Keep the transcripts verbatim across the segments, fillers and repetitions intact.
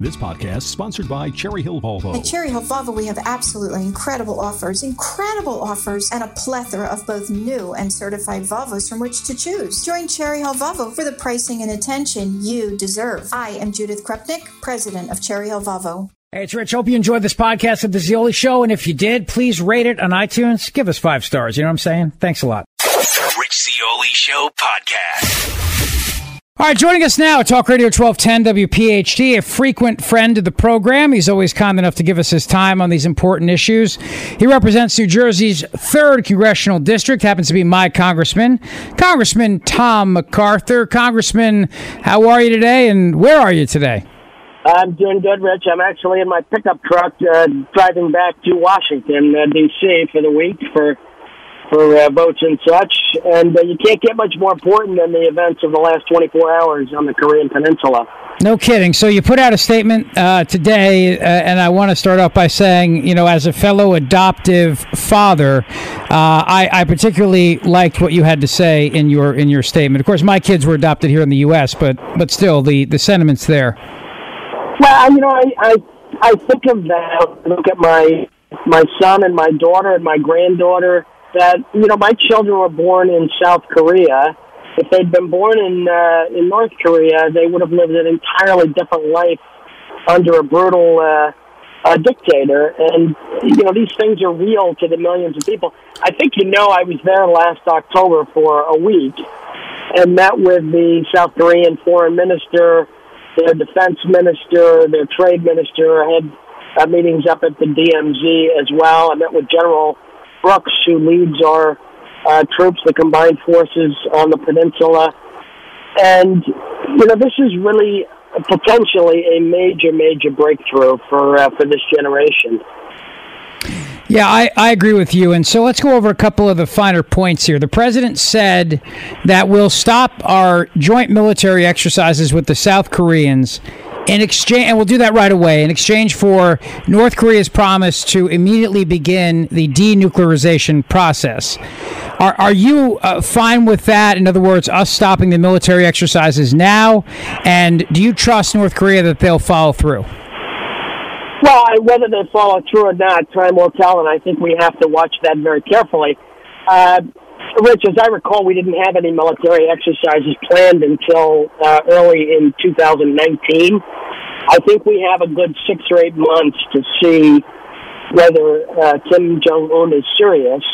This podcast is sponsored by Cherry Hill Volvo. At Cherry Hill Volvo, we have absolutely incredible offers, incredible offers, and a plethora of both new and certified Volvos from which to choose. Join Cherry Hill Volvo for the pricing and attention you deserve. I am Judith Krupnik, president of Cherry Hill Volvo. Hey, it's Rich. Hope you enjoyed this podcast of The Zeoli Show, and if you did, please rate it on iTunes. Give us five stars. You know what I'm saying? Thanks a lot. Rich Zeoli Show podcast. All right, joining us now, Talk Radio twelve ten W P H T, a frequent friend of the program. He's always kind enough to give us his time on these important issues. He represents New Jersey's third Congressional District, happens to be my congressman, Congressman Tom MacArthur. Congressman, how are you today, and where are you today? I'm doing good, Rich. I'm actually in my pickup truck uh, driving back to Washington, uh, D C for the week for for uh, votes and such. And uh, you can't get much more important than the events of the last twenty-four hours on the Korean Peninsula. No kidding. So you put out a statement uh, today, uh, and I want to start off by saying, you know, as a fellow adoptive father, uh, I, I particularly liked what you had to say in your in your statement. Of course, my kids were adopted here in the U S, but but still, the, the sentiment's there. Well, you know, I, I I think of that. Look at my my son and my daughter and my granddaughter. That, you know, my children were born in South Korea. If they'd been born in uh, in North Korea, they would have lived an entirely different life under a brutal uh, uh, dictator. And, you know, these things are real to the millions of people. I think, you know, I was there last October for a week and met with the South Korean foreign minister, their defense minister, their trade minister. I had uh, meetings up at the D M Z as well. I met with General Brooks, who leads our uh, troops, the combined forces on the peninsula. And, you know, this is really potentially a major, major breakthrough for uh, for this generation. Yeah, I, I agree with you. And so let's go over a couple of the finer points here. The president said that we'll stop our joint military exercises with the South Koreans in exchange, and we'll do that right away, in exchange for North Korea's promise to immediately begin the denuclearization process. Are, are you uh, fine with that? In other words, us stopping the military exercises now? And do you trust North Korea that they'll follow through? Well, I, whether they follow through or not, time will tell, and I think we have to watch that very carefully. Uh, Rich, as I recall, we didn't have any military exercises planned until uh, early in two thousand nineteen. I think we have a good six or eight months to see whether uh, Kim Jong-un is serious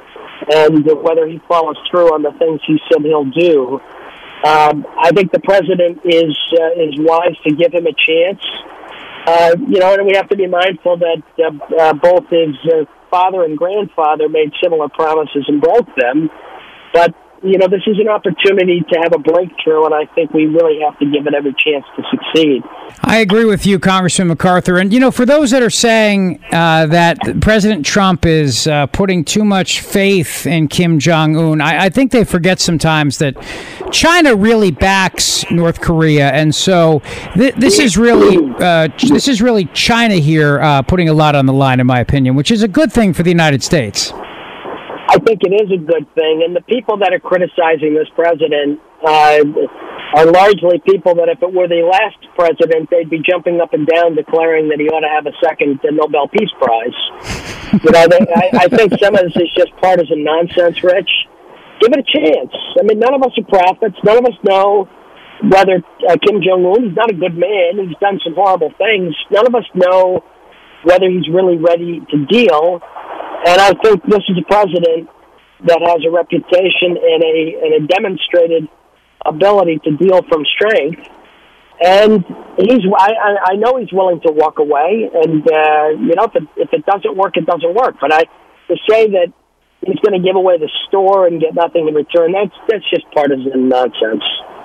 and whether he follows through on the things he said he'll do. Um, I think the president is uh, is wise to give him a chance. Uh, you know, and we have to be mindful that uh, uh, both his uh, father and grandfather made similar promises and broke them. But, you know, this is an opportunity to have a breakthrough, and I think we really have to give it every chance to succeed. I agree with you, Congressman MacArthur. And, you know, for those that are saying uh, that President Trump is uh, putting too much faith in Kim Jong-un, I, I think they forget sometimes that China really backs North Korea. And so th- this is really uh, this is really China here uh, putting a lot on the line, in my opinion, which is a good thing for the United States. I think it is a good thing, and the people that are criticizing this president uh, are largely people that if it were the last president, they'd be jumping up and down declaring that he ought to have a second Nobel Peace Prize. You know, they, I, I think some of this is just partisan nonsense, Rich. Give it a chance. I mean, none of us are prophets. None of us know whether uh, Kim Jong-un, he's not a good man. He's done some horrible things. None of us know whether he's really ready to deal. And I think this is a president that has a reputation and a and a demonstrated ability to deal from strength. And he's I, I know he's willing to walk away. And, uh, you know, if it, if it doesn't work, it doesn't work. But I to say that he's going to give away the store and get nothing in return, that's, that's just partisan nonsense.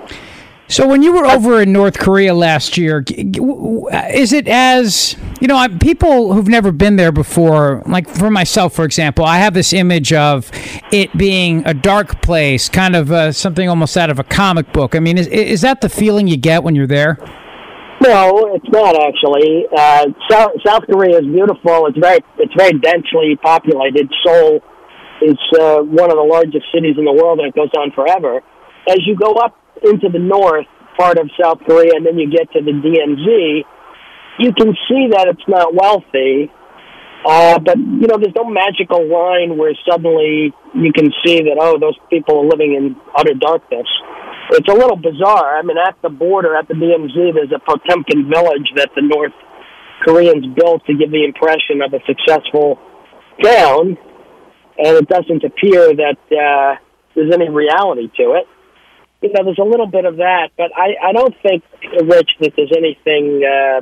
So when you were over in North Korea last year, is it as, you know, people who've never been there before, like for myself, for example, I have this image of it being a dark place, kind of uh, something almost out of a comic book. I mean, is is that the feeling you get when you're there? No, it's not actually. Uh, South, South Korea is beautiful. It's very it's very densely populated. Seoul is uh, one of the largest cities in the world, and it goes on forever. As you go up into the north part of South Korea, and then you get to the D M Z, you can see that it's not wealthy. Uh, but, you know, there's no magical line where suddenly you can see that, oh, those people are living in utter darkness. It's a little bizarre. I mean, at the border, at the D M Z, there's a Potemkin village that the North Koreans built to give the impression of a successful town, and it doesn't appear that uh, there's any reality to it. You know, there's a little bit of that, but I, I don't think, Rich, that there's anything uh,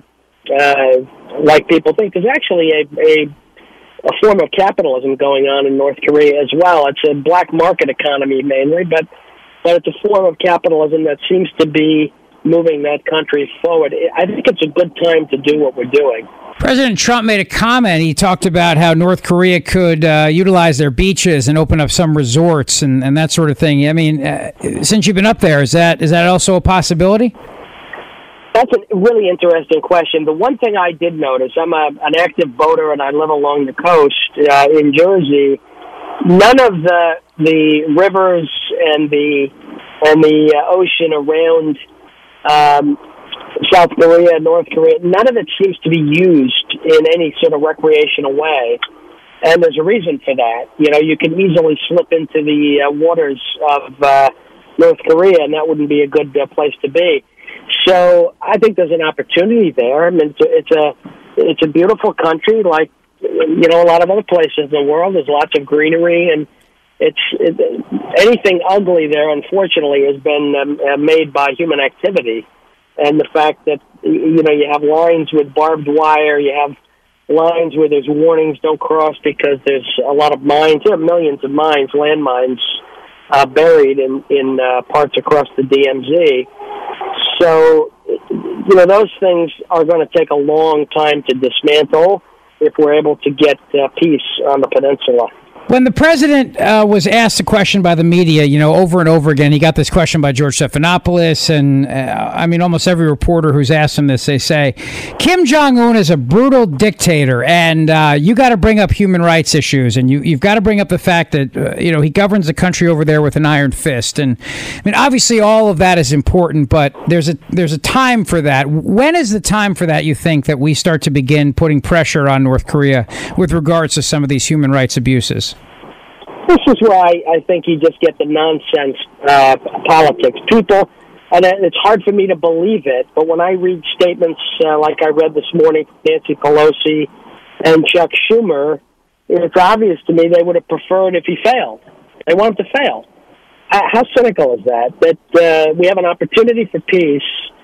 uh, like people think. There's actually a, a a form of capitalism going on in North Korea as well. It's a black market economy mainly, but but it's a form of capitalism that seems to be moving that country forward. I think it's a good time to do what we're doing. President Trump made a comment. He talked about how North Korea could uh, utilize their beaches and open up some resorts and, and that sort of thing. I mean, uh, since you've been up there, is that is that also a possibility? That's a really interesting question. The one thing I did notice, I'm a, an active boater and I live along the coast uh, in Jersey. None of the the rivers and the and the uh, ocean around um, South Korea, North Korea, none of it seems to be used in any sort of recreational way. And there's a reason for that. You know, you can easily slip into the uh, waters of uh, North Korea, and that wouldn't be a good uh, place to be. So I think there's an opportunity there. I mean, it's a, it's a it's a beautiful country, like you know a lot of other places in the world. There's lots of greenery, and it's it, anything ugly there, unfortunately, has been um, uh, made by human activity. And the fact that you know you have lines with barbed wire, you have lines where there's warnings don't cross because there's a lot of mines. There are millions of mines, landmines, uh, buried in in uh, parts across the D M Z. So, you know, those things are going to take a long time to dismantle if we're able to get uh, peace on the peninsula. When the president uh, was asked a question by the media, you know, over and over again, he got this question by George Stephanopoulos, and uh, I mean, almost every reporter who's asked him this, they say, Kim Jong-un is a brutal dictator, and uh, you got to bring up human rights issues, and you, you've got to bring up the fact that, uh, you know, he governs the country over there with an iron fist. And I mean, obviously, all of that is important, but there's a there's a time for that. When is the time for that, you think, that we start to begin putting pressure on North Korea with regards to some of these human rights abuses? This is why I think you just get the nonsense uh, politics. People, and it's hard for me to believe it, but when I read statements uh, like I read this morning from Nancy Pelosi and Chuck Schumer, it's obvious to me they would have preferred if he failed. They want him to fail. How cynical is that? That uh, we have an opportunity for peace.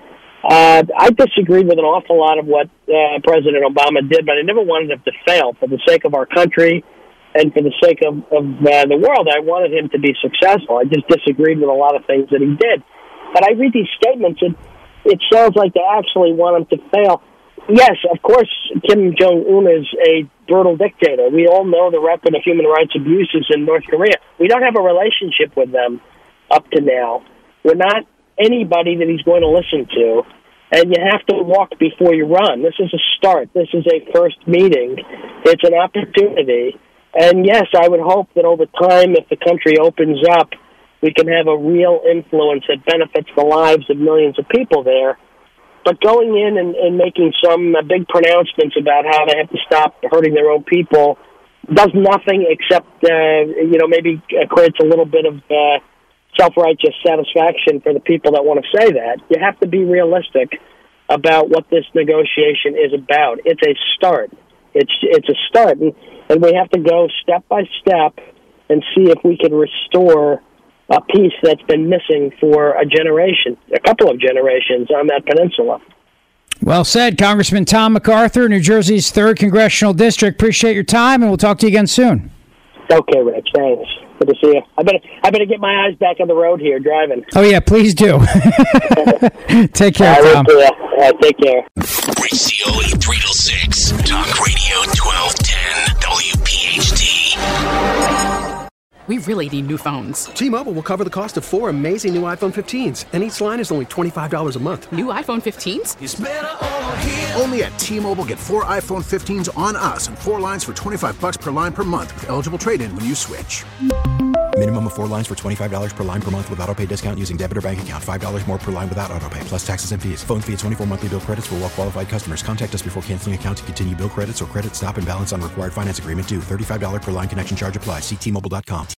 Uh, I disagreed with an awful lot of what uh, President Obama did, but I never wanted him to fail for the sake of our country. And for the sake of, of uh, the world, I wanted him to be successful. I just disagreed with a lot of things that he did. But I read these statements, and it sounds like they actually want him to fail. Yes, of course, Kim Jong-un is a brutal dictator. We all know the record of human rights abuses in North Korea. We don't have a relationship with them up to now. We're not anybody that he's going to listen to. And you have to walk before you run. This is a start. This is a first meeting. It's an opportunity. And yes, I would hope that over time, if the country opens up, we can have a real influence that benefits the lives of millions of people there. But going in and, and making some uh, big pronouncements about how they have to stop hurting their own people does nothing except, uh, you know, maybe uh, creates a little bit of uh, self-righteous satisfaction for the people that want to say that. You have to be realistic about what this negotiation is about. It's a start. It's it's a start, and, and we have to go step by step and see if we can restore a peace that's been missing for a generation, a couple of generations on that peninsula. Well said, Congressman Tom MacArthur, New Jersey's third Congressional District. Appreciate your time, and we'll talk to you again soon. Okay, Rich. Thanks. Good to see you. I better I better get my eyes back on the road here driving. Oh yeah, please do. Take care, uh, Tom. Uh, take care. Rich Zeoli, three till six. Talk Radio twelve ten W P H T. We really need new phones. T-Mobile will cover the cost of four amazing new iPhone fifteens, and each line is only twenty-five dollars a month. New iPhone fifteens? It's better over here. Only at T-Mobile, get four iPhone fifteens on us and four lines for twenty-five bucks per line per month with eligible trade-in when you switch. Minimum of four lines for twenty-five dollars per line per month with autopay discount using debit or bank account. five dollars more per line without autopay, plus taxes and fees. Phone fee at twenty-four monthly bill credits for well-qualified customers. Contact us before canceling account to continue bill credits or credit stop and balance on required finance agreement due. thirty-five dollars per line connection charge applies. See T Mobile dot com.